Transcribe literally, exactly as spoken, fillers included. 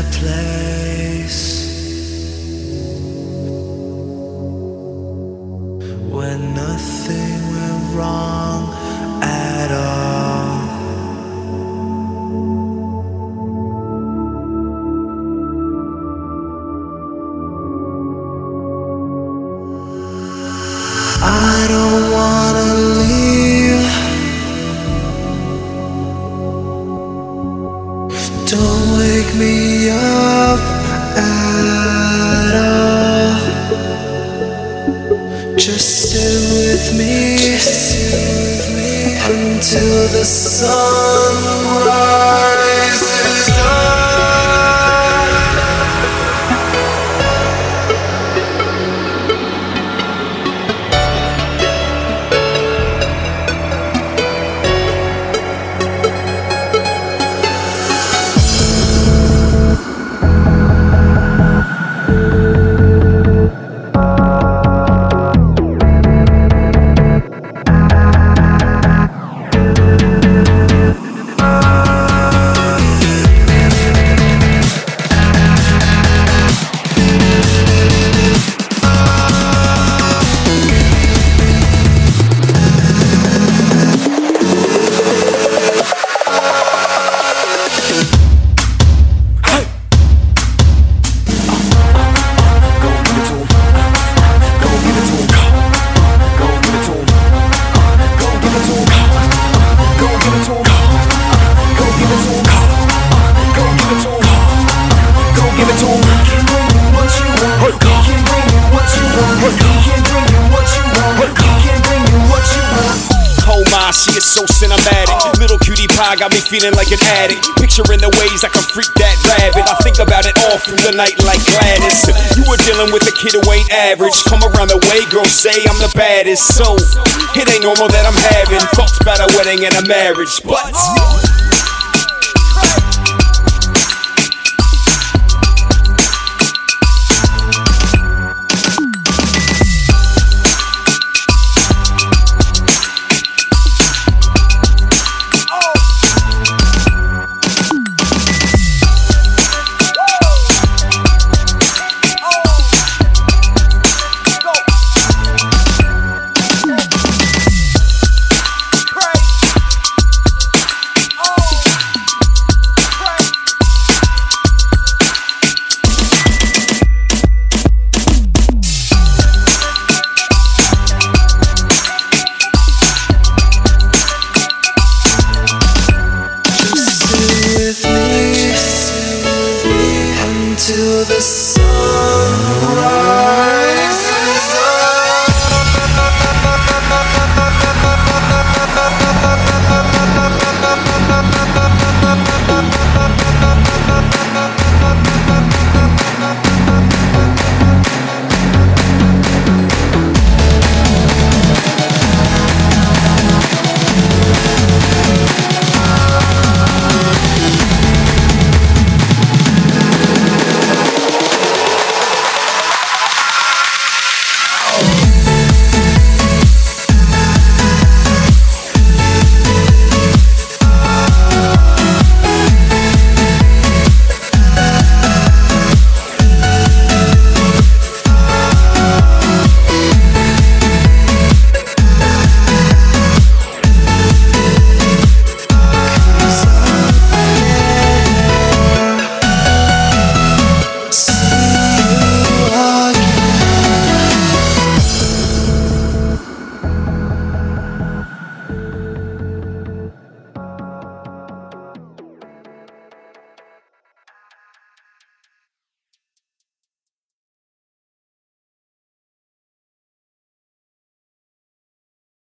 place where nothing went wrong at all. I don't wanna leave. Don't wake me up at all. Just sit with me, until the sun rises up. She is so cinematic. Little cutie pie got me feeling like an addict. Picturing the ways I can freak that rabbit. I think about it all through the night like Gladys. You were dealing with a kid who ain't average. Come around the way, girls say I'm the baddest. So, it ain't normal that I'm having thoughts about a wedding and a marriage. But Till the